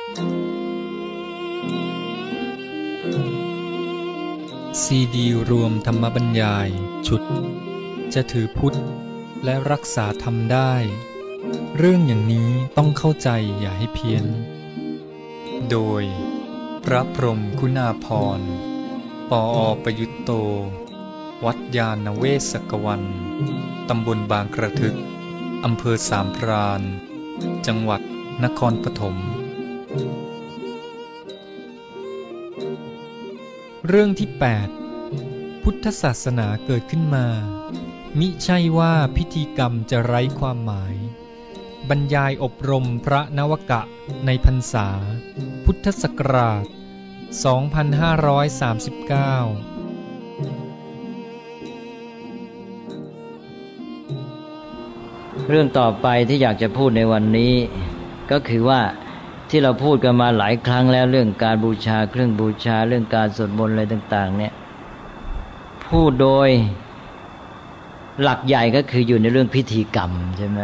ซีดีรวมธรรมบรรยายชุดจะถือพุทธและรักษาธรรมได้เรื่องอย่างนี้ต้องเข้าใจอย่าให้เพี้ยนโดยพระพรหมคุณาภรณ์ปอ.ประยุตโตวัดญาณเวศกวันตำบลบางกระทึกอำเภอสามพรานจังหวัดนครปฐมเรื่องที่ 8 พุทธศาสนาเกิดขึ้นมามิใช่ว่าพิธีกรรมจะไร้ความหมายบรรยายอบรมพระนวกะในพรรษาพุทธศักราช 2539 เรื่องต่อไปที่อยากจะพูดในวันนี้ก็คือว่าที่เราพูดกันมาหลายครั้งแล้วเรื่องการบูชาเครื่องบูชาเรื่องการสวดมนต์อะไรต่างๆเนี่ยพูดโดยหลักใหญ่ก็คืออยู่ในเรื่องพิธีกรรมใช่ไหม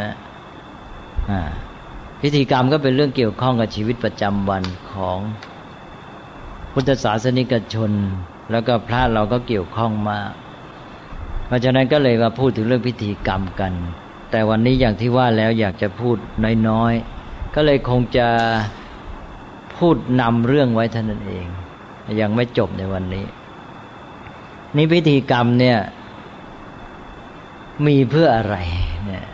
พิธีกรรมก็เป็นเรื่องเกี่ยวข้องกับชีวิตประจำวันของพุทธศาสนิกชนแล้วก็พระเราก็เกี่ยวข้องมากเพราะฉะนั้นก็เลยมาพูดถึงเรื่องพิธีกรรมกันแต่วันนี้อย่างที่ว่าแล้วอยากจะพูดน้อยๆก็เลยคงจะพูดนำเรื่องไว้เท่านั้นเองยังไม่จบในวันนี้นี่พิธีกรรมเนี่ยมีเพื่ออะไรเนี่ย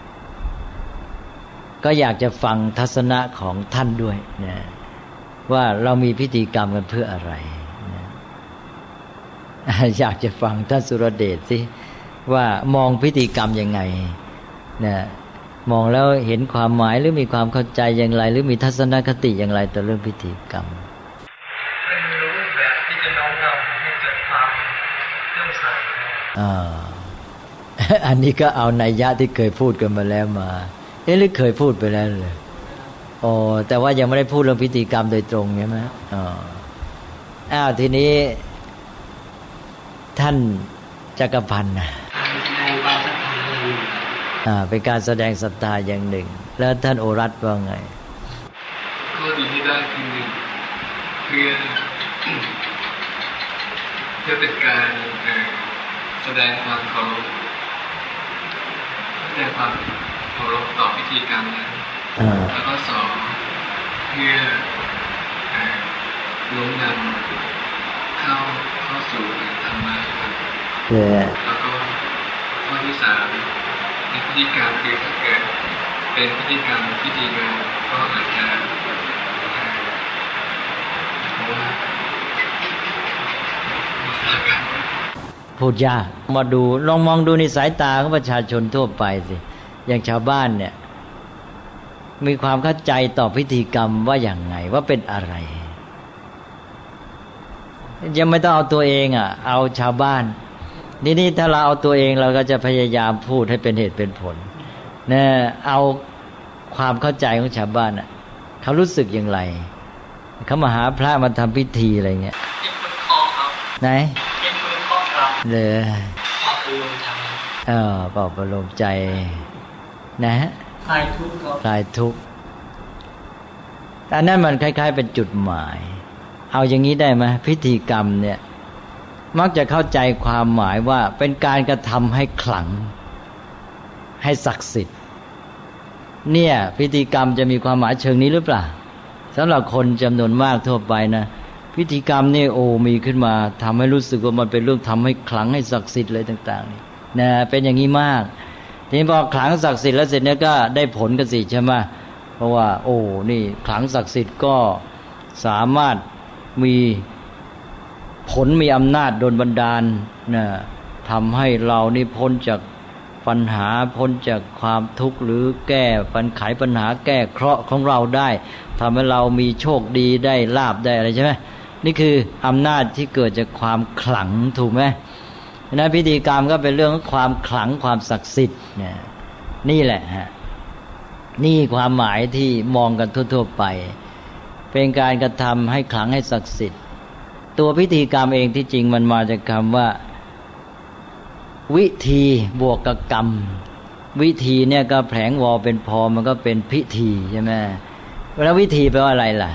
ก็อยากจะฟังทัศนะของท่านด้วยนะว่าเรามีพิธีกรรมกันเพื่ออะไรนะอยากจะฟังท่านสุรเดชสิว่ามองพิธีกรรมยังไงนะมองแล้วเห็นความหมายหรือมีความเข้าใจอย่างไรหรือมีทัศนคติอย่างไรต่อเรื่องพิธีกรรมเป็นรูปแบบที่จะน้อมนำให้เกิดความเลื่อมใสอันนี้ก็เอานัยยะที่เคยพูดกันมาแล้วมาหรือเคยพูดไปแล้วเลยแต่ว่ายังไม่ได้พูดเรื่องพิธีกรรมโดยตรงใช่ไหมทีนี้ท่านจักรพันธ์เป็นการแสดงศรัทธาอย่างหนึ่งแล้วท่านโอรัตว่าไงก็ดีที่ได้คือเพื่อเป็นการแสดงความเคารพต่อพิธีกรรมนั้นแล้วก็สองเพื่อล้มนำเข้าสู่ธรรมะครับแล้วก็ข้อที่สามในพิธีกรรมคือถ้าเกิดเป็นพิธีกรรมพิธีงานก็อาจจะพูดยากมาดูลองมองดูในสายตาของประชาชนทั่วไปสิอย่างชาวบ้านเนี่ยมีความเข้าใจต่อพิธีกรรมว่าอย่างไงว่าเป็นอะไรยังไม่ต้องเอาตัวเองเอาชาวบ้านนี่ถ้าเราเอาตัวเองเราก็จะพยายามพูดให้เป็นเหตุเป็นผลนะเอาความเข้าใจของชาวบ้านเขารู้สึกอย่างไรเขามาหาพระมาทำพิธีอะไรเงี้ยไหนเลยปลอบประโลมใจนะคลายทุกข์คลายทุกข์แต่นั่นมันคล้ายๆเป็นจุดหมายเอาอย่างนี้ได้ไหมพิธีกรรมเนี่ยมักจะเข้าใจความหมายว่าเป็นการกระทำให้ขลังให้ศักดิ์สิทธิ์เนี่ยพิธีกรรมจะมีความหมายเชิงนี้หรือเปล่าสำหรับคนจำนวนมากทั่วไปนะพิธีกรรมนี่มีขึ้นมาทำให้รู้สึกว่ามันเป็นเรื่องทำให้ขลังให้ศักดิ์สิทธิ์อะไรต่างๆนี่นะเป็นอย่างนี้มากทีนี้พอขลังศักดิ์สิทธิ์แล้วเสร็จเนี่ยก็ได้ผลกันสิใช่ไหมเพราะว่านี่ขลังศักดิ์สิทธิ์ก็สามารถมีผลมีอำนาจโดนบันดาลนะทำให้เรานี่พ้นจากปัญหาพ้นจากความทุกข์หรือแก้ไขปัญหาแก้เคราะห์ของเราได้ทำให้เรามีโชคดีได้ลาภได้อะไรใช่ไหมนี่คืออำนาจที่เกิดจากความขลังถูกไหมนะพิธีกรรมก็เป็นเรื่องของความขลังความศักดิ์สิทธิ์นี่แหละฮะนี่ความหมายที่มองกันทั่วๆไปเป็นการกระทำให้ขลังให้ศักดิ์สิทธิ์ตัวพิธีกรรมเองที่จริงมันมาจากคำว่าวิธีบวกกับกรรมวิธีเนี่ยก็แผลงวอเป็นพอมันก็เป็นพิธีใช่ไหมแล้ววิธีแปลว่าอะไรล่ะ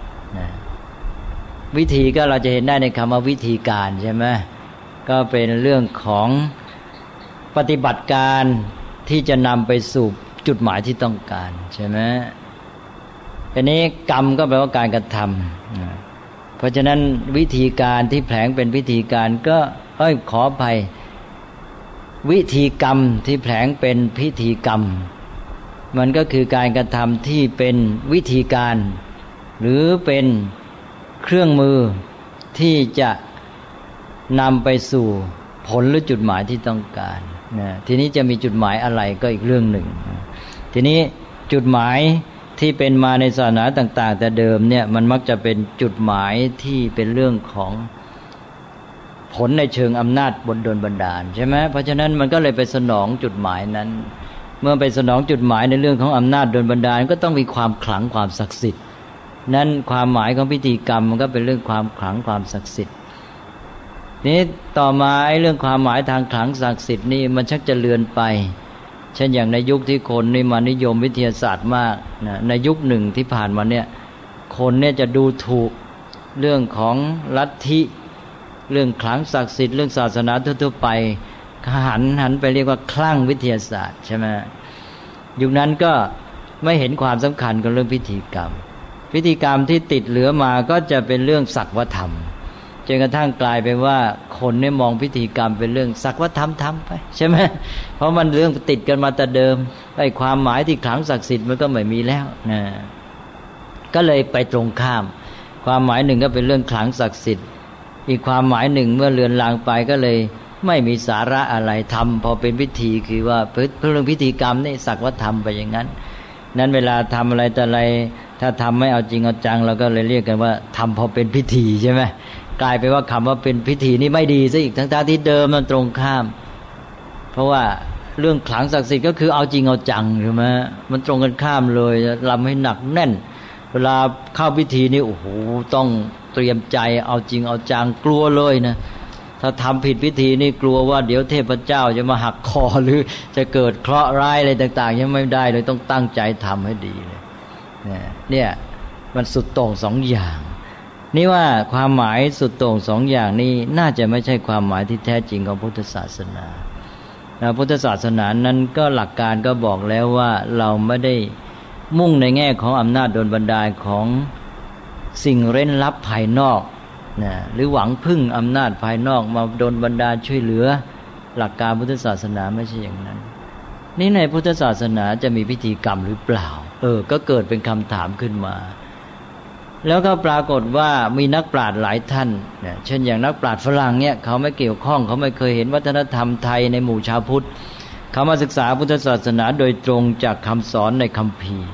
วิธีก็เราจะเห็นได้ในคำว่าวิธีการใช่ไหมก็เป็นเรื่องของปฏิบัติการที่จะนำไปสู่จุดหมายที่ต้องการใช่ไหมทีนี้กรรมก็แปลว่าการกระทำเพราะฉะนั้นวิธีการที่แผลงเป็นวิธีการก็ขออภัยวิธีกรรมที่แผลงเป็นพิธีกรรมมันก็คือการกระทำที่เป็นวิธีการหรือเป็นเครื่องมือที่จะนำไปสู่ผลหรือจุดหมายที่ต้องการทีนี้จะมีจุดหมายอะไรก็อีกเรื่องหนึ่งทีนี้จุดหมายที่เป็นมาในศาสนาต่างๆแต่เดิมเนี่ยมันมักจะเป็นจุดหมายที่เป็นเรื่องของผลในเชิงอำนาจบนดลบันดาลใช่ไหมเพราะฉะนั้นมันก็เลยไปสนองจุดหมายนั้นเมื่อไปสนองจุดหมายในเรื่องของอำนาจดลบันดาลก็ต้องมีความขลังความศักดิ์สิทธิ์นั้นความหมายของพิธีกรรมมันก็เป็นเรื่องความขลังความศักดิ์สิทธิ์นี้ต่อมาเรื่องความหมายทางขลังศักดิ์สิทธิ์นี่มันชักจะเลือนไปเช่นอย่างในยุคที่คนนี่มานิยมวิทยาศาสตร์มากในยุคหนึ่งที่ผ่านมาเนี่ยคนเนี่ยจะดูถูกเรื่องของลัทธิเรื่องขลังศักดิ์สิทธิ์เรื่องศาสนาทั่วๆไปหันไปเรียกว่าคลั่งวิทยาศาสตร์ใช่ไหมยุคนั้นก็ไม่เห็นความสำคัญกับเรื่องพิธีกรรมที่ติดเหลือมาก็จะเป็นเรื่องศักวธรรมจนกระทั่งกลายเป็นว่าคนเนี่ยมองพิธีกรรมเป็นเรื่องศักวธรรมทำไปใช่ไหมเพราะมันเรื่องติดกันมาแต่เดิมไอ้ความหมายที่ขลังศักดิ์สิทธิ์มันก็ไม่มีแล้วนะก็เลยไปตรงข้ามความหมายหนึ่งก็เป็นเรื่องขลังศักดิ์สิทธิ์อีกความหมายหนึ่งเมื่อเลือนลางไปก็เลยไม่มีสาระอะไรทำพอเป็นพิธีคือว่าเรื่องพิธีกรรมนี่ศักวธรรมไปอย่างนั้นนั้นเวลาทำอะไรแต่อะไรถ้าทำไม่เอาจริงเอาจังเราก็เลยเรียกกันว่าทำพอเป็นพิธีใช่ไหมกลายไปว่าคำว่าเป็นพิธีนี่ไม่ดีซะอีกทั้งที่เดิมมันตรงข้ามเพราะว่าเรื่องขลังศักดิ์สิทธิ์ก็คือเอาจริงเอาจังใช่ไหมมันตรงกันข้ามเลยรำให้หนักแน่นเวลาเข้าพิธีนี่โอ้โหต้องเตรียมใจเอาจริงเอาจังกลัวเลยนะถ้าทำผิดพิธีนี่กลัวว่าเดี๋ยวเทพเจ้าจะมาหักคอหรือจะเกิดเคราะห์ร้ายอะไรต่างๆยังไม่ได้เลยต้องตั้งใจทำให้ดีเลยเนี่ยมันสุดโต่งสองอย่างนี่ว่าความหมายสุดโต่งสองอย่างนี้น่าจะไม่ใช่ความหมายที่แท้จริงของพุทธศาสนาพุทธศาสนานั้นก็หลักการก็บอกแล้วว่าเราไม่ได้มุ่งในแง่ของอำนาจโดลบันดาลของสิ่งเร้นลับภายนอกหรือหวังพึ่งอำนาจภายนอกมาโดลบันดาลช่วยเหลือหลักการพุทธศาสนาไม่ใช่อย่างนั้นนี่ในพุทธศาสนาจะมีพิธีกรรมหรือเปล่าก็เกิดเป็นคำถามขึ้นมาแล้วก็ปรากฏว่ามีนักปราชญ์หลายท่านเช่นอย่างนักปราชญ์ฝรั่งเนี่ยเขาไม่เกี่ยวข้องเขาไม่เคยเห็นวัฒนธรรมไทยในหมู่ชาวพุทธเขามาศึกษาพุทธศาสนาโดยตรงจากคำสอนในคัมภีร์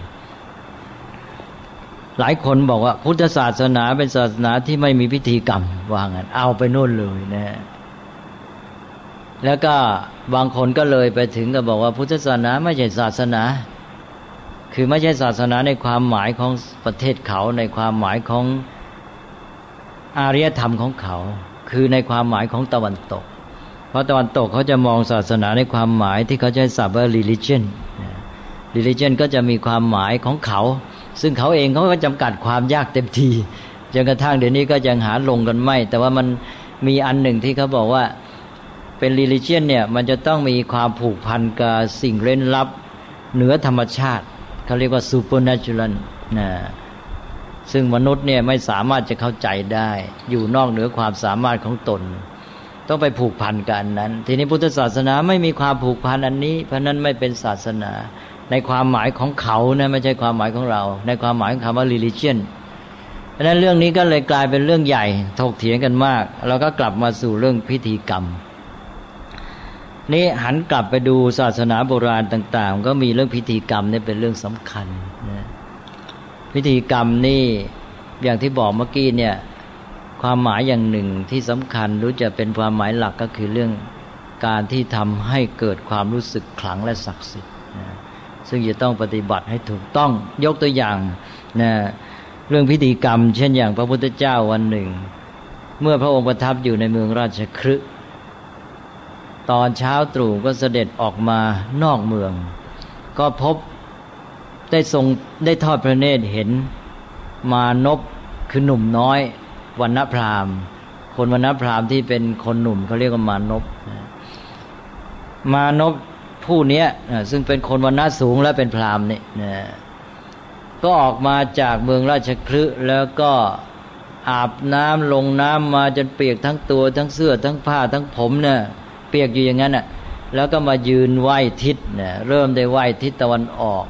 หลายคนบอกว่าพุทธศาสนาเป็นศาสนาที่ไม่มีพิธีกรรมว่างั้นเอาไปโน่นเลยนะแล้วก็บางคนก็เลยไปถึงก็บอกว่าพุทธศาสนาไม่ใช่ศาสนาคือไม่ใช่ศาสนาในความหมายของประเทศเขาในความหมายของอารยธรรมของเขาคือในความหมายของตะวันตกเพราะตะวันตกเขาจะมองศาสนาในความหมายที่เขาใช้ศัพท์ว่า religion ก็จะมีความหมายของเขาซึ่งเขาเองเขาก็จำกัดความยากเต็มทีจนกระทั่งเดี๋ยวนี้ก็ยังหาลงกันไม่แต่ว่ามันมีอันหนึ่งที่เขาบอกว่าเป็น religion เนี่ยมันจะต้องมีความผูกพันกับสิ่งเร้นลับเหนือธรรมชาติเขาเรียกว่า supernatural ซึ่งมนุษย์เนี่ยไม่สามารถจะเข้าใจได้อยู่นอกเหนือความสามารถของตนต้องไปผูกพันกับอันนั้นทีนี้พุทธศาสนาไม่มีความผูกพันอันนี้เพราะนั้นไม่เป็นศาสนาในความหมายของเขานะไม่ใช่ความหมายของเราในความหมายของคำว่า religion เพราะฉะนั้นเรื่องนี้ก็เลยกลายเป็นเรื่องใหญ่ถกเถียงกันมากแล้วก็กลับมาสู่เรื่องพิธีกรรมนี่หันกลับไปดูศาสนาโบราณต่างๆก็มีเรื่องพิธีกรรมนี่เป็นเรื่องสำคัญนะพิธีกรรมนี่อย่างที่บอกเมื่อกี้เนี่ยความหมายอย่างหนึ่งที่สำคัญรู้จะเป็นความหมายหลักก็คือเรื่องการที่ทำให้เกิดความรู้สึกขลังและศักดิ์สิทธิ์นะซึ่งจะต้องปฏิบัติให้ถูกต้องยกตัวอย่างนะเรื่องพิธีกรรมเช่นอย่างพระพุทธเจ้าวันหนึ่งเมื่อพระองค์ประทับอยู่ในเมืองราชคฤห์ตอนเช้าตรู่ก็เสด็จออกมานอกเมืองก็พบเได้ทอดพระเนตรเห็นมานพคือหนุ่มน้อยวรรณพราหมณ์คนวรรณพราหมณ์ที่เป็นคนหนุ่มเขาเรียกว่ามานพผู้นี้ซึ่งเป็นคนวรรณะสูงและเป็นพราหมณ์นี่ก็ออกมาจากเมืองราชคฤห์แล้วก็อาบน้ำลงน้ำมาจนเปียกทั้งตัวทั้งเสื้อทั้งผ้าทั้งผมเนี่ยเปียกอยู่อย่างนั้นน่ะแล้วก็มายืนไหว้ทิศเริ่มได้ไหว้ทิศตะวันออก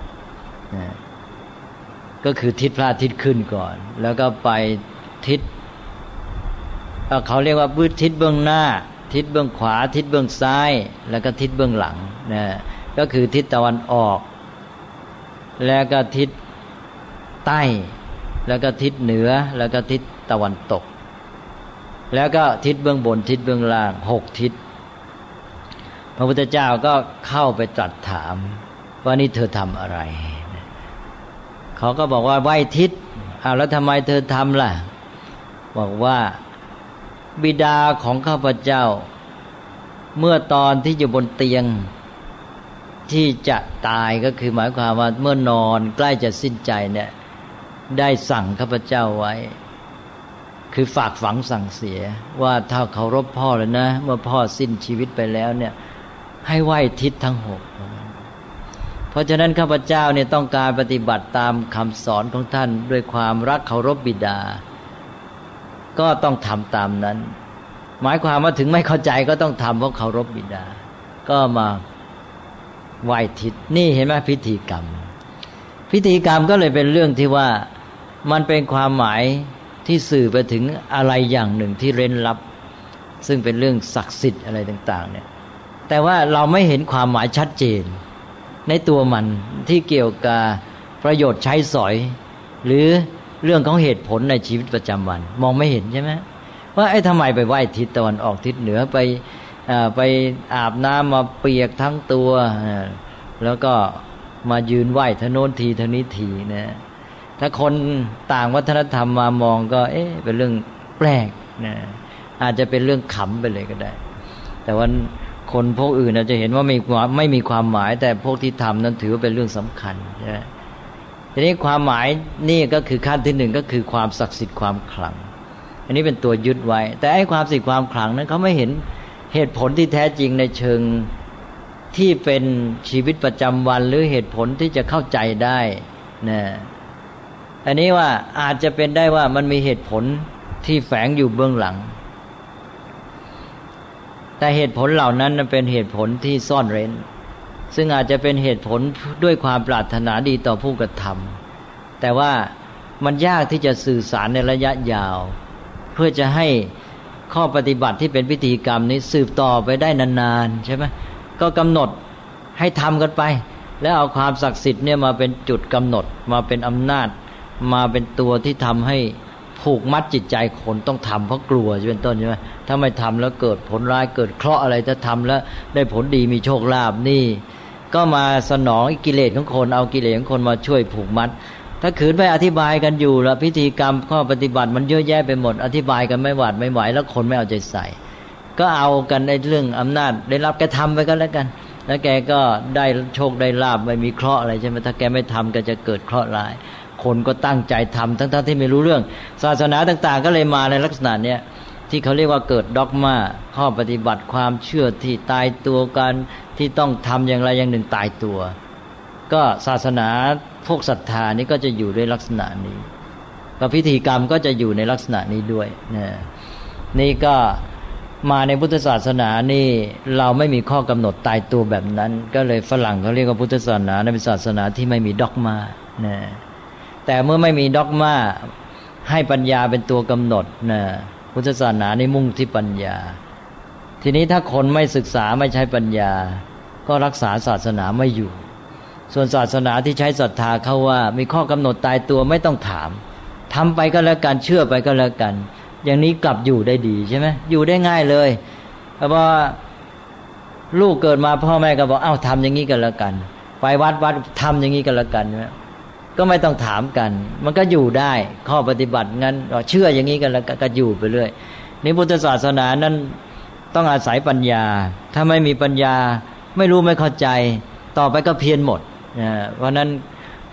ก็คือทิศพระอาทิตย์ขึ้นก่อนแล้วก็ไปทิศเขาเรียกว่าทิศเบื้องหน้าทิศเบื้องขวาทิศเบื้องซ้ายแล้วก็ทิศเบื้องหลังก็คือทิศตะวันออกแล้วก็ทิศใต้แล้วก็ทิศเหนือแล้วก็ทิศตะวันตกแล้วก็ทิศเบื้องบนทิศเบื้องล่าง6ทิศพระพุทธเจ้าก็เข้าไปตรัสถามว่านี่เธอทำอะไรเขาก็บอกว่าไหว้ทิศแล้วทำไมเธอทำล่ะบอกว่าบิดาของข้าพเจ้าเมื่อตอนที่อยู่บนเตียงที่จะตายก็คือหมายความว่าเมื่อนอนใกล้จะสิ้นใจเนี่ยได้สั่งข้าพเจ้าไว้คือฝากฝังสั่งเสียว่าถ้าเคารพพ่อแล้วนะเมื่อพ่อสิ้นชีวิตไปแล้วเนี่ยให้ไหว้ทิศทั้ง6เพราะฉะนั้นข้าพเจ้าเนี่ยต้องการปฏิบัติตามคำสอนของท่านด้วยความรักเคารพบิดาก็ต้องทำตามนั้นหมายความว่าถึงไม่เข้าใจก็ต้องทำเพราะเคารพบิดาก็มาไหว้ทิศนี่เห็นไหมพิธีกรรมก็เลยเป็นเรื่องที่ว่ามันเป็นความหมายที่สื่อไปถึงอะไรอย่างหนึ่งที่เร้นลับซึ่งเป็นเรื่องศักดิ์สิทธิ์อะไรต่างๆเนี่ยแต่ว่าเราไม่เห็นความหมายชัดเจนในตัวมันที่เกี่ยวกับประโยชน์ใช้สอยหรือเรื่องของเหตุผลในชีวิตประจำวันมองไม่เห็นใช่ไหมว่าทำไมไปไหว้ทิศตะวันออกทิศเหนือไปอาบน้ำมาเปียกทั้งตัวแล้วก็มายืนไหว้ทะโน้นทีทะนี้ทีนะถ้าคนต่างวัฒนธรรมมามองก็เป็นเรื่องแปลกนะอาจจะเป็นเรื่องขำไปเลยก็ได้แต่ว่าคนพวกอื่นอาจจะเห็นว่าไม่มีความหมายแต่พวกที่ทำนั้นถือว่าเป็นเรื่องสำคัญใช่ไหมทีนี้ความหมายนี่ก็คือขั้นที่1ก็คือความศักดิ์สิทธิ์ความขลังอันนี้เป็นตัวยึดไว้แต่ความศักดิ์สิทธิ์ความขลังนั้นเขาไม่เห็นเหตุผลที่แท้จริงในเชิงที่เป็นชีวิตประจำวันหรือเหตุผลที่จะเข้าใจได้นะอันนี้ว่าอาจจะเป็นได้ว่ามันมีเหตุผลที่แฝงอยู่เบื้องหลังแต่เหตุผลเหล่านั้นเป็นเหตุผลที่ซ่อนเร้นซึ่งอาจจะเป็นเหตุผลด้วยความปรารถนาดีต่อผู้กระทำแต่ว่ามันยากที่จะสื่อสารในระยะยาวเพื่อจะให้ข้อปฏิบัติที่เป็นพิธีกรรมนี้สืบต่อไปได้นานๆใช่ไหมก็กำหนดให้ทำกันไปแล้วเอาความศักดิ์สิทธิ์เนี่ยมาเป็นจุดกำหนดมาเป็นอำนาจมาเป็นตัวที่ทำให้ผูกมัดจิตใจคนต้องทำเพราะกลัวเป็นต้นใช่ไหมถ้าไม่ทำแล้วเกิดผลร้ายเกิดเคราะห์อะไรถ้าทำแล้วได้ผลดีมีโชคลาภนี่ก็มาสนองกิเลสของคนเอากิเลสของคนมาช่วยผูกมัดถ้าขืนไปอธิบายกันอยู่แล้วพิธีกรรมข้อปฏิบัติมันเยอะแยะไปหมดอธิบายกันไม่หวาดไม่ไหวแล้วคนไม่เอาใจใส่ก็เอากันในเรื่องอำนาจได้รับแกทำไปก็แล้วกันแล้วแกก็ได้โชคได้ลาภไม่มีเคราะห์อะไรใช่ไหมถ้าแกไม่ทำก็จะเกิดเคราะห์ร้ายคนก็ตั้งใจทำทั้งที่ไม่รู้เรื่องศาสนาต่างๆก็เลยมาในลักษณะเนี้ยที่เขาเรียกว่าเกิดด็อกมาข้อปฏิบัติความเชื่อที่ตายตัวกันที่ต้องทำอย่างไรอย่างหนึ่งตายตัวก็ศาสนาพวกศรัทธานี่ก็จะอยู่ด้วยลักษณะนี้ก็พิธีกรรมก็จะอยู่ในลักษณะนี้ด้วยนี่ก็มาในพุทธศาสนานี่เราไม่มีข้อกำหนดตายตัวแบบนั้นก็เลยฝรั่งเขาเรียกว่าพุทธศาสนาเป็นศาสนาที่ไม่มีด็อกมาแต่เมื่อไม่มีด็อกมาให้ปัญญาเป็นตัวกำหนดพุทธศาสนานี่มุ่งที่ปัญญาทีนี้ถ้าคนไม่ศึกษาไม่ใช้ปัญญาก็รักษาศาสนาไม่อยู่ส่วนศาสนาที่ใช้ศรัทธาเขาว่ามีข้อกำหนดตายตัวไม่ต้องถามทำไปก็แล้วกันเชื่อไปก็แล้วกันอย่างนี้กลับอยู่ได้ดีใช่ไหมอยู่ได้ง่ายเลยเพราะว่าลูกเกิดมาพ่อแม่ก็บอกทำอย่างนี้กันแล้วกันไปวัดทำอย่างนี้กันแล้วกันก็ไม่ต้องถามกันมันก็อยู่ได้ข้อปฏิบัติงั้นเชื่ออย่างนี้กันแล้วก็อยู่ไปเรื่อยนี่พุทธศาสนานั้นต้องอาศัยปัญญาถ้าไม่มีปัญญาไม่รู้ไม่เข้าใจต่อไปก็เพี้ยนหมดเพราะนั้นพ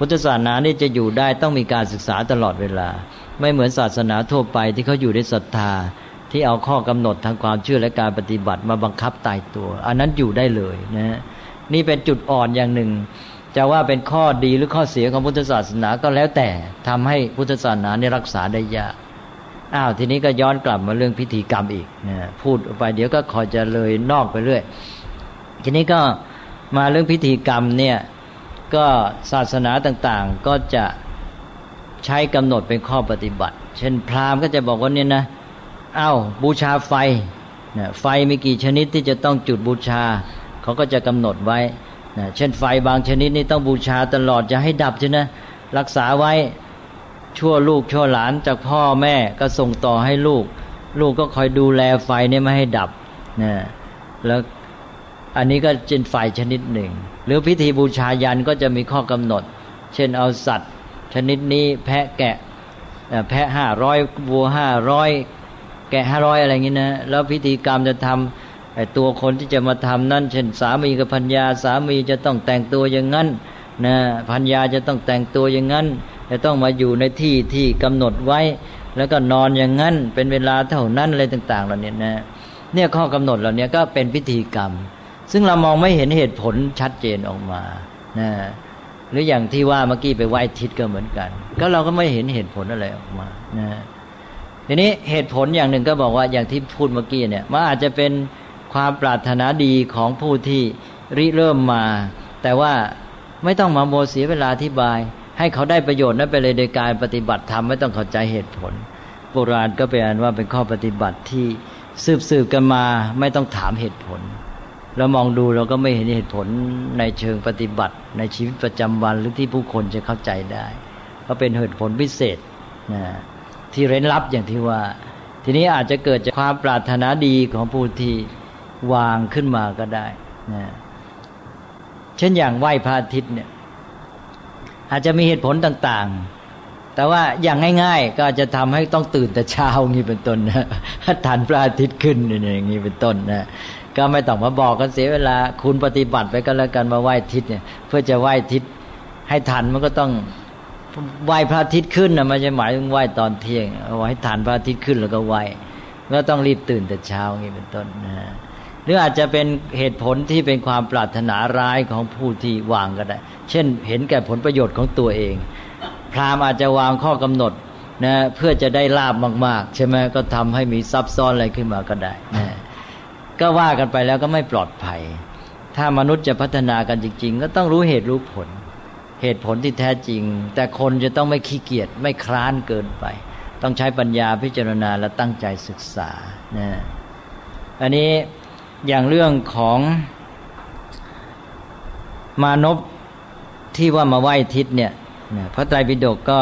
พุทธศาสนานี่จะอยู่ได้ต้องมีการศึกษาตลอดเวลาไม่เหมือนศาสนาทั่วไปที่เขาอยู่ด้วยศรัทธาที่เอาข้อกำหนดทางความเชื่อและการปฏิบัติมาบังคับตายตัวอันนั้นอยู่ได้เลยนะนี่เป็นจุดอ่อนอย่างหนึ่งจะว่าเป็นข้อดีหรือข้อเสียของพุทธศาสนาก็แล้วแต่ทำให้พุทธศาสนาเนี่ยรักษาได้ยากทีนี้ก็ย้อนกลับมาเรื่องพิธีกรรมอีกนะพูดไปเดี๋ยวก็คอยจะเลยนอกไปเรื่อยทีนี้ก็มาเรื่องพิธีกรรมเนี่ยก็ศาสนาต่างๆก็จะใช้กำหนดเป็นข้อปฏิบัติเช่นพราหมณ์ก็จะบอกว่าเนี่ยนะบูชาไฟนะไฟมีกี่ชนิดที่จะต้องจุดบูชาเขาก็จะกำหนดไว้นะเช่นไฟบางชนิดนี่ต้องบูชาตลอดจะให้ดับใช่ไหมรักษาไว้ชั่วลูกชั่วหลานจากพ่อแม่ก็ส่งต่อให้ลูกก็คอยดูแลไฟเนี่ยไม่ให้ดับนะแล้วอันนี้ก็เป็นไฟชนิดหนึ่งหรือพิธีบูชายันก็จะมีข้อกำหนดเช่นเอาสัตว์ชนิดนี้แพะแกะแพะ500วัว500แกะ500อะไรอย่างนี้นะแล้วพิธีกรรมจะทำตัวคนที่จะมาทำนั่นเช่นสามีกับภรรยาสามีจะต้องแต่งตัวอย่างนั้นนะภรรยาจะต้องแต่งตัวอย่างนั้นจะต้องมาอยู่ในที่ที่กำหนดไว้แล้วก็นอนอย่างนั้นเป็นเวลาเท่านั้นอะไรต่างๆเหล่านี้นะเนี่ยข้อกำหนดเหล่านี้ก็เป็นพิธีกรรมซึ่งเรามองไม่เห็นเหตุผลชัดเจนออกมานะหรืออย่างที่ว่าเมื่อกี้ไปไหว้ทิศก็เหมือนกันก็เราก็ไม่เห็นเหตุผลอะไรออกมานะทีนี้เหตุผลอย่างหนึ่งก็บอกว่าอย่างที่พูดเมื่อกี้เนี่ยมันอาจจะเป็นความปรารถนาดีของผู้ที่ริเริ่มมาแต่ว่าไม่ต้องมาโมเสียเวลาอธิบายให้เขาได้ประโยชน์นั้นไปเลยโดยการปฏิบัติธรรมไม่ต้องเข้าใจเหตุผลโบราณก็เป็นอันว่าเป็นข้อปฏิบัติที่สืบกันมาไม่ต้องถามเหตุผลเรามองดูเราก็ไม่เห็นเหตุผลในเชิงปฏิบัติในชีวิตประจำวันหรือที่ผู้คนจะเข้าใจได้ก็เป็นเหตุผลพิเศษนะที่เร้นลับอย่างที่ว่าทีนี้อาจจะเกิดจากความปรารถนาดีของผู้ที่วางขึ้นมาก็ได้นะเช่นอย่างไหว้พระอาทิตย์เนี่ยอาจจะมีเหตุผลต่างๆแต่ว่าอย่างง่ายๆก็จะทำให้ต้องตื่นแต่เช้าอย่างนี้เป็นต้นนะทันพระอาทิตย์ขึ้นอย่างนี้เป็นต้นนะก็ไม่ต้องมาบอกกันเสียเวลาคุณปฏิบัติไปก็แล้วกันมาไหว้ทิศเนี่ยเพื่อจะไหว้ทิศให้ทันมันก็ต้องไหว้พระอาทิตย์ขึ้นนะไม่ใช่หมายถึงไหว้ตอนเที่ยงเอาไว้ให้ทันพระอาทิตย์ขึ้นแล้วก็ไหว้ก็ต้องรีบตื่นแต่เช้าอย่างนี้เป็นต้นนะหรืออาจจะเป็นเหตุผลที่เป็นความปรารถนาร้ายของผู้ที่วางก็ได้เช่นเห็นแก่ผลประโยชน์ของตัวเองพราหมณ์อาจจะวางข้อกำหนดนะเพื่อจะได้ลาภมากๆใช่ไหมก็ทำให้มีซับซ้อนอะไรขึ้นมาก็ได้นะก็ว่ากันไปแล้วก็ไม่ปลอดภัยถ้ามนุษย์จะพัฒนากันจริงๆก็ต้องรู้เหตุรู้ผลเหตุผลที่แท้จริงแต่คนจะต้องไม่ขี้เกียจไม่คร้านเกินไปต้องใช้ปัญญาพิจารณาและตั้งใจศึกษานะอันนี้อย่างเรื่องของมานพที่ว่ามาไหว้ทิศเนี่ยพระไตรปิฎกก็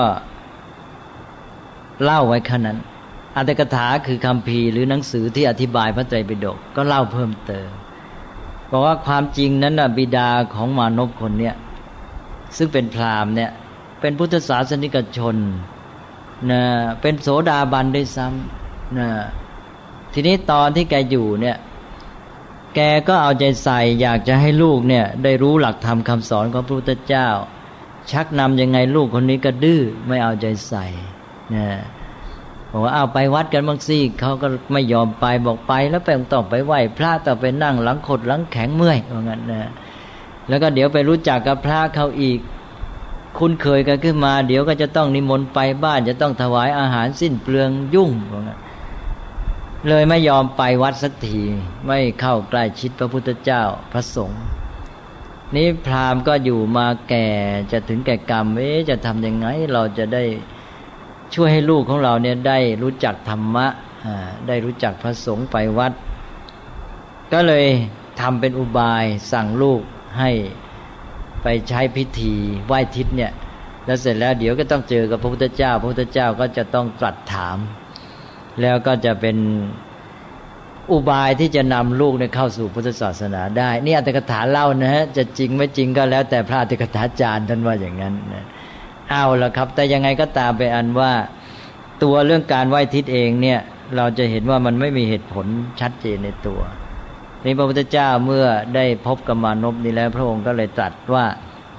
เล่าไว้แค่นั้นอัตถกถาคือคัมภีร์หรือหนังสือที่อธิบายพระไตรปิฎกก็เล่าเพิ่มเติมบอกว่าความจริงนั้นบิดาของมานพคนเนี้ยซึ่งเป็นพราหมณ์เนี่ยเป็นพุทธศาสนิกชนนะเป็นโสดาบันด้วยซ้ำนะทีนี้ตอนที่แกอยู่เนี่ยแกก็เอาใจใส่อยากจะให้ลูกเนี่ยได้รู้หลักธรรมคำสอนของพระพุทธเจ้าชักนำยังไงลูกคนนี้ก็ดื้อไม่เอาใจใส่นะบอกว่าเอาไปวัดกันบ้างสิเขาก็ไม่ยอมไปบอกไปแล้วไปต้องไปไหว้พระต้องไปนั่งหลังขดหลังแข็งเมื่อยว่างั้นนะแล้วก็เดี๋ยวไปรู้จักกับพระเขาอีกคุ้นเคยกันขึ้นมาเดี๋ยวก็จะต้องนิมนต์ไปบ้านจะต้องถวายอาหารสิ้นเปลืองยุ่งว่างั้นเลยไม่ยอมไปวัดสักทีไม่เข้าใกล้ชิดพระพุทธเจ้าพระสงฆ์นี้พราหมณ์ก็อยู่มาแก่จะถึงแก่กรรมจะทำยังไงเราจะได้ช่วยให้ลูกของเราเนี่ยได้รู้จักธรรมะได้รู้จักพระสงฆ์ไปวัดก็เลยทำเป็นอุบายสั่งลูกให้ไปใช้พิธีไหว้ทิศเนี่ยแล้วเสร็จแล้วเดี๋ยวก็ต้องเจอกับพระพุทธเจ้าพระพุทธเจ้าก็จะต้องตรัสถามแล้วก็จะเป็นอุบายที่จะนำลูกเข้าสู่พุทธศาสนาได้นี่อัตถกถาเล่านะฮะจะจริงไม่จริงก็แล้วแต่พระอัตถกถาจารย์ท่านว่าอย่างนั้นนะเอาละครับแต่ยังไงก็ตามไปอันว่าตัวเรื่องการไหว้ทิศเองเนี่ยเราจะเห็นว่ามันไม่มีเหตุผลชัดเจนในตัวนี่พระพุทธเจ้าเมื่อได้พบกับมานพนี้แล้วพระองค์ก็เลยตรัสว่า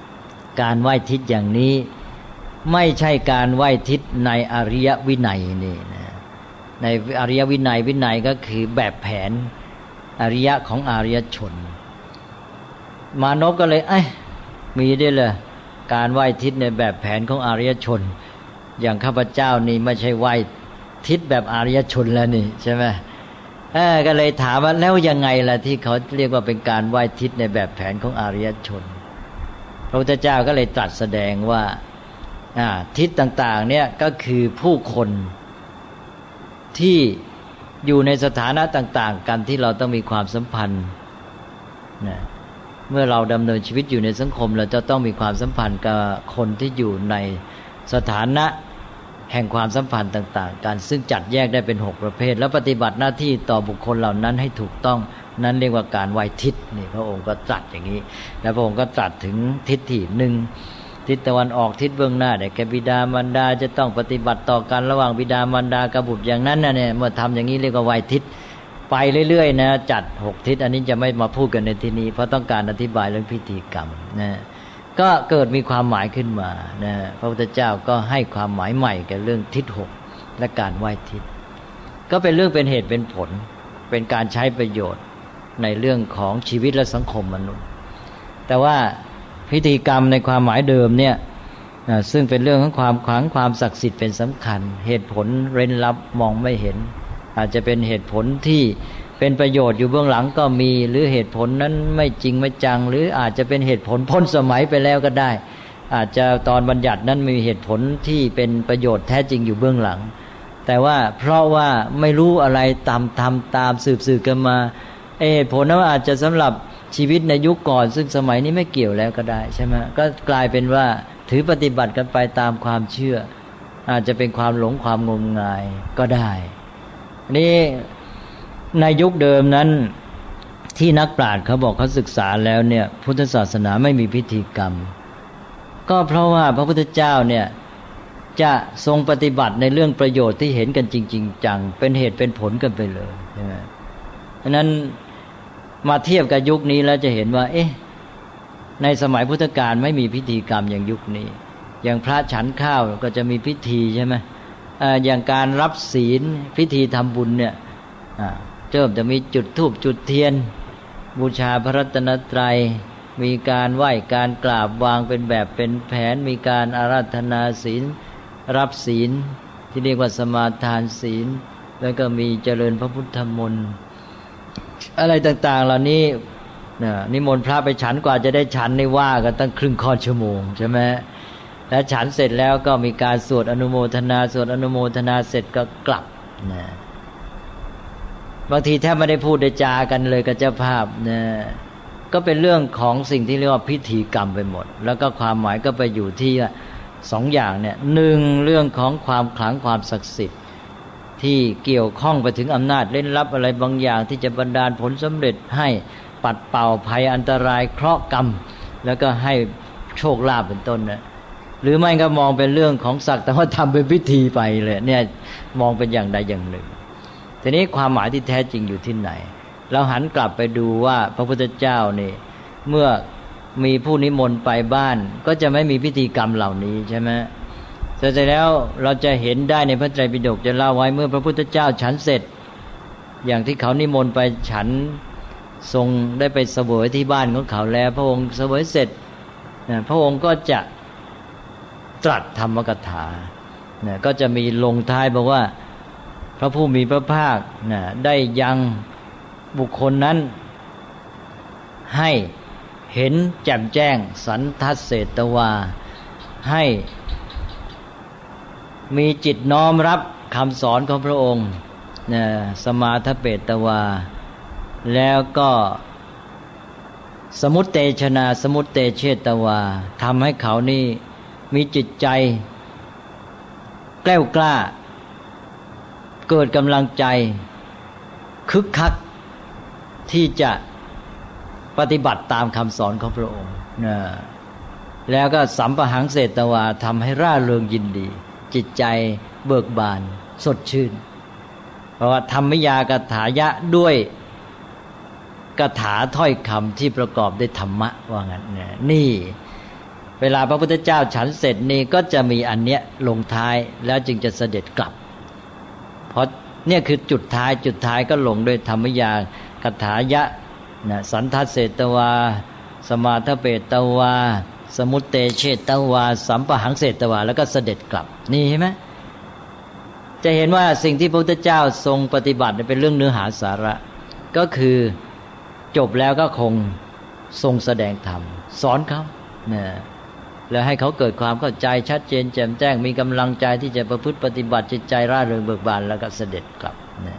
การไหว้ทิศอย่างนี้ไม่ใช่การไหว้ทิศในอริยวินัยนี่นะในอริยวินัยก็คือแบบแผนอริยะของอริยชนมานพก็เลยมีได้เลยการไหว้ทิศในแบบแผนของอริยชนอย่างข้าพเจ้านี่ไม่ใช่ไหว้ทิศแบบอริยชนแล้วนี่ใช่ไหมก็เลยถามว่าแล้วยังไงล่ะที่เขาเรียกว่าเป็นการไหว้ทิศในแบบแผนของอริยชนพระพุทธเจ้าก็เลยตรัสแสดงว่าทิศต่างๆเนี่ยก็คือผู้คนที่อยู่ในสถานะต่างๆกันที่เราต้องมีความสัมพันธ์นะเมื่อเราดำเนินชีวิตอยู่ในสังคมเราจะต้องมีความสัมพันธ์กับคนที่อยู่ในสถานะแห่งความสัมพันธ์ต่างๆกันซึ่งจัดแยกได้เป็น6ประเภทแล้วปฏิบัติหน้าที่ต่อบุคคลเหล่านั้นให้ถูกต้องนั้นเรียกว่าการไหว้ทิศนี่พระองค์ก็ตรัสอย่างนี้แล้วพระองค์ก็ตรัสถึงทิศที่หนึ่งทิศตะวันออกทิศเบื้องหน้าได้แก่บิดามารดาจะต้องปฏิบัติต่อกันระหว่างบิดามารดากับบุตรอย่างนั้นนะเนี่ยเมื่อทำอย่างนี้เรียกว่าไหว้ทิศไปเรื่อยๆนะจัด6ทิศอันนี้จะไม่มาพูดกันในที่นี้เพราะต้องการอธิบายเรื่องพิธีกรรมนะก็เกิดมีความหมายขึ้นมานะพระพุทธเจ้าก็ให้ความหมายใหม่กับเรื่องทิศ6และการไหว้ทิศก็เป็นเรื่องเป็นเหตุเป็นผลเป็นการใช้ประโยชน์ในเรื่องของชีวิตและสังคมมนุษย์แต่ว่าพิธีกรรมในความหมายเดิมเนี่ยซึ่งเป็นเรื่องของความขลังความศักดิ์สิทธิ์เป็นสำคัญเหตุผลเร้นลับมองไม่เห็นอาจจะเป็นเหตุผลที่เป็นประโยชน์อยู่เบื้องหลังก็มีหรือเหตุผลนั้นไม่จริงไม่จังหรืออาจจะเป็นเหตุผลพ้นสมัยไปแล้วก็ได้อาจจะตอนบัญญัตินั้นมีเหตุผลที่เป็นประโยชน์แท้จริงอยู่เบื้องหลังแต่ว่าเพราะว่าไม่รู้อะไรตามสืบกันมาเหตุผลนั้นอาจจะสำหรับชีวิตในยุคก่อนซึ่งสมัยนี้ไม่เกี่ยวแล้วก็ได้ใช่ไหมก็กลายเป็นว่าถือปฏิบัติกันไปตามความเชื่ออาจจะเป็นความหลงความงมงายก็ได้นี่ในยุคเดิมนั้นที่นักปราชญ์เขาบอกเขาศึกษาแล้วเนี่ยพุทธศาสนาไม่มีพิธีกรรมก็เพราะว่าพระพุทธเจ้าเนี่ยจะทรงปฏิบัติในเรื่องประโยชน์ที่เห็นกันจริงๆจังเป็นเหตุเป็นผลกันไปเลยใช่ไหมเพราะนั้นมาเทียบกับยุคนี้แล้วจะเห็นว่าในสมัยพุทธกาลไม่มีพิธีกรรมอย่างยุคนี้อย่างพระฉันข้าวก็จะมีพิธีใช่ไหมอย่างการรับศีลพิธีทำบุญเนี่ยจะมีจุดธูปจุดเทียนบูชาพระรัตนตรัยมีการไหว้การกราบวางเป็นแบบเป็นแผนมีการอาราธนาศีลรับศีลที่เรียกว่าสมาทานศีลแล้วก็มีเจริญพระพุทธมนต์อะไรต่างๆเหล่านี้นิมนต์พระไปฉันกว่าจะได้ฉันในว่ากันตั้งครึ่งค่อนชั่วโมงใช่ไหมแล้วฉันเสร็จแล้วก็มีการสวดอนุโมทนาสวดอนุโมทนาเสร็จก็กลับนะบางทีแทบไม่ได้พูดได้จากันเลยกับเจ้าภาพนะก็เป็นเรื่องของสิ่งที่เรียกว่าพิธีกรรมไปหมดแล้วก็ความหมายก็ไปอยู่ที่2อย่างเนี่ย1เรื่องของความขลังความศักดิ์สิทธิ์ที่เกี่ยวข้องไปถึงอำนาจเล่นลับอะไรบางอย่างที่จะบันดาลผลสำเร็จให้ปัดเป่าภัยอันตรายเคราะห์กรรมแล้วก็ให้โชคลาภเป็นต้นนะหรือไม่ก็มองเป็นเรื่องของศักดิ์แต่ว่าทำเป็นพิธีไปเลยเนี่ยมองเป็นอย่างใดอย่างหนึ่งทีนี้ความหมายที่แท้จริงอยู่ที่ไหนเราหันกลับไปดูว่าพระพุทธเจ้านี่เมื่อมีผู้นิมนต์ไปบ้านก็จะไม่มีพิธีกรรมเหล่านี้ใช่ไหมเสร็จแล้วเราจะเห็นได้ในพระไตรปิฎกจะเล่าไว้เมื่อพระพุทธเจ้าฉันเสร็จอย่างที่เขานิมนต์ไปฉันทรงได้ไปเสวยที่บ้านของเขาแล้วพระองค์เสวยเสร็จพระองค์ก็จะตรัสธรรมกถาก็จะมีลงท้ายบอกว่าพระผู้มีพระภาคได้ยังบุคคลนั้นให้เห็นแจ่มแจ้งสันทัสเสตวาให้มีจิตน้อมรับคำสอนของพระองค์สมาทเปตวาแล้วก็สมุตเตชนาสมุตเตเชตวาทำให้เขานี่มีจิตใจแกล้วกล้าเกิดกำลังใจคึกคักที่จะปฏิบัติตามคำสอนของพระองค์แล้วก็สัมปหังเสตวาทำให้ร่าเริงยินดีจิตใจเบิกบานสดชื่นเพราะว่าธรรมยากถายะด้วยกถาถ้อยคำที่ประกอบด้วยธรรมะว่างั้นนี่เวลาพระพุทธเจ้าฉันเสร็จนี่ก็จะมีอันเนี้ยลงท้ายแล้วจึงจะเสด็จกลับเพราะเนี่ยคือจุดท้ายก็ลงด้วยธรรมยาคถายะนะสันทัสเสตวาสมาทเปตวาสมุตเตเชตวาสัมปหังเสตวาแล้วก็เสด็จกลับนี่เห็นไหมจะเห็นว่าสิ่งที่พระพุทธเจ้าทรงปฏิบัติเป็นเรื่องเนื้อหาสาระก็คือจบแล้วก็คงทรงแสดงธรรมสอนเขานะแล้วให้เขาเกิดความเข้าใจชัดเจนแจ่มแจ้งมีกำลังใจที่จะประพฤติปฏิบัติจิตใจร่าเริงเบิกบานแล้วก็เสด็จกลับนะ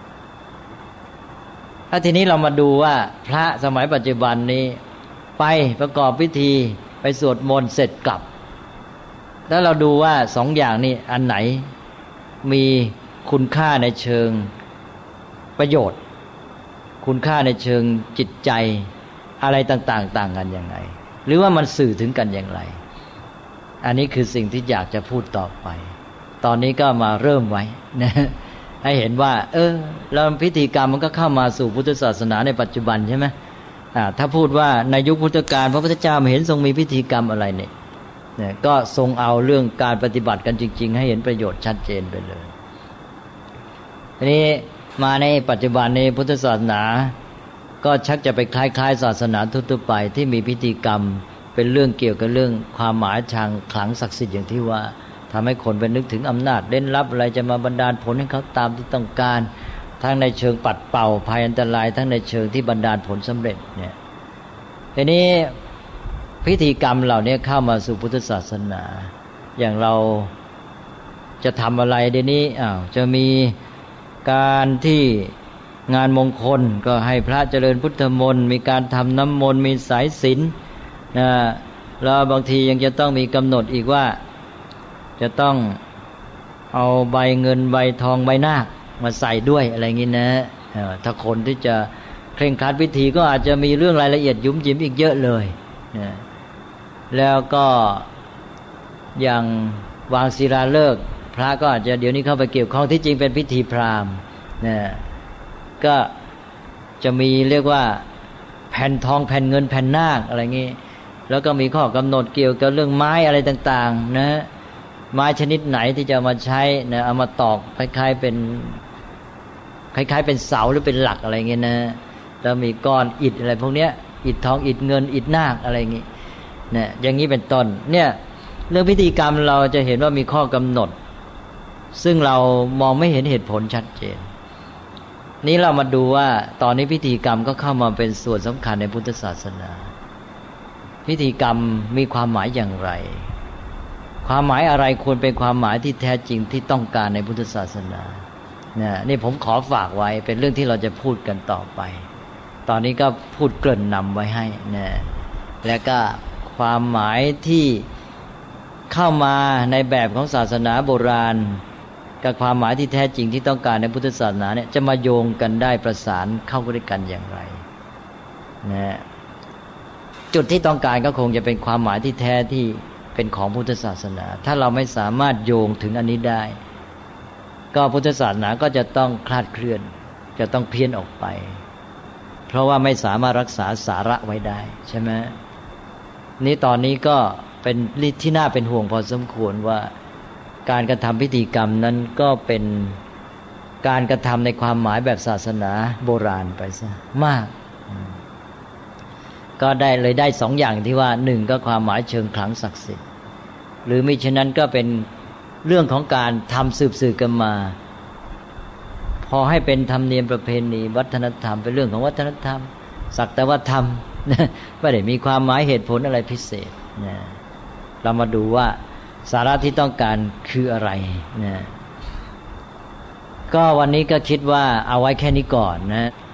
ถ้าทีนี้เรามาดูว่าพระสมัยปัจจุบันนี้ไปประกอบพิธีไปสวดมนต์เสร็จกลับแล้วเราดูว่าสองอย่างนี้อันไหนมีคุณค่าในเชิงประโยชน์คุณค่าในเชิงจิตใจอะไรต่างๆต่างกันยังไงหรือว่ามันสื่อถึงกันอย่างไรอันนี้คือสิ่งที่อยากจะพูดต่อไปตอนนี้ก็มาเริ่มไว้นะให้เห็นว่าแล้วพิธีกรรมมันก็เข้ามาสู่พุทธศาสนาในปัจจุบันใช่ไหมถ้าพูดว่าในยุคพุทธกาลพระพุทธเจ้าไม่เห็นทรงมีพิธีกรรมอะไรเนี่ยก็ทรงเอาเรื่องการปฏิบัติกันจริงๆให้เห็นประโยชน์ชัดเจนไปเลยทีนี้มาในปัจจุบันในพุทธศาสนาก็ชักจะไปคล้ายๆศาสนาทั่วๆไปที่มีพิธีกรรมเป็นเรื่องเกี่ยวกับเรื่องความหมายทางขลังศักดิ์สิทธิ์อย่างที่ว่าทำให้คนไปนึกถึงอำนาจเล่นลับอะไรจะมาบันดาลผลให้เขาตามที่ต้องการทั้งในเชิงปัดเป่าภัยอันตรายทั้งในเชิงที่บันดาลผลสำเร็จเนี่ยทีนี้พิธีกรรมเหล่านี้เข้ามาสู่พุทธศาสนาอย่างเราจะทำอะไรเดี๋ยวนี้จะมีการที่งานมงคลก็ให้พระเจริญพุทธมนต์มีการทำน้ำมนต์มีสายศีลนะแล้วบางทียังจะต้องมีกำหนดอีกว่าจะต้องเอาใบเงินใบทองใบนาคมาใส่ด้วยอะไรอย่างนี้นะถ้าคนที่จะเคร่งครัดพิธีก็อาจจะมีเรื่องรายละเอียดยุ่มยิ้มอีกเยอะเลยนะแล้วก็อย่างวางศิลาฤกษ์พระก็อาจจะเดี๋ยวนี้เข้าไปเกี่ยวข้องที่จริงเป็นพิธีพราหมณ์นะก็จะมีเรียกว่าแผ่นทองแผ่นเงินแผ่นนาคอะไรอย่างนี้แล้วก็มีข้อกำหนดเกี่ยวกับเรื่องไม้อะไรต่างๆนะไม้ชนิดไหนที่จะมาใช้นะเอามาตอกคล้ายๆเป็นเสาหรือเป็นหลักอะไรเงี้ยนะแล้วมีก้อนอิฐอะไรพวกเนี้ยอิฐทองอิฐเงินอิฐนาคอะไรอย่างงี้เนี่ยอย่างนี้เป็นต้นเนี่ยเรื่องพิธีกรรมเราจะเห็นว่ามีข้อกำหนดซึ่งเรามองไม่เห็นเหตุผลชัดเจนนี้เรามาดูว่าตอนนี้พิธีกรรมก็เข้ามาเป็นส่วนสำคัญในพุทธศาสนาพิธีกรรมมีความหมายอย่างไรความหมายอะไรควรเป็นความหมายที่แท้จริงที่ต้องการในพุทธศาสนาเนี่ยนี่ผมขอฝากไว้เป็นเรื่องที่เราจะพูดกันต่อไปตอนนี้ก็พูดเกริ่นนำไว้ให้นะแล้วก็ความหมายที่เข้ามาในแบบของศาสนาโบราณกับความหมายที่แท้จริงที่ต้องการในพุทธศาสนาเนี่ยจะมาโยงกันได้ประสานเข้าด้วยกันอย่างไรนะจุดที่ต้องการก็คงจะเป็นความหมายที่แท้ที่เป็นของพุทธศาสนาถ้าเราไม่สามารถโยงถึงอันนี้ได้ก็พุทธศาสนาก็จะต้องคลาดเคลื่อนจะต้องเพี้ยนออกไปเพราะว่าไม่สามารถรักษาสาระไว้ได้ใช่ไหมนี่ตอนนี้ก็เป็นที่น่าเป็นห่วงพอสมควรว่าการกระทำพิธีกรรมนั้นก็เป็นการกระทำในความหมายแบบศาสนาโบราณไปซะมากก็ได้สองอย่างที่ว่าหนึ่งก็ความหมายเชิงขลังศักดิ์สิทธิ์หรือมิฉะนั้นก็เป็นเรื่องของการทำสืบกันมาพอให้เป็นธรรมเนียมประเพณีวัฒนธรรมเป็นเรื่องของวัฒนธรรมสักแต่ว่าธรรมไม่ได้มีความหมายเหตุผลอะไรพิเศษนะเรามาดูว่าสาระที่ต้องการคืออะไรนะก็วันนี้ก็คิดว่าเอาไว้แค่นี้ก่อนนะ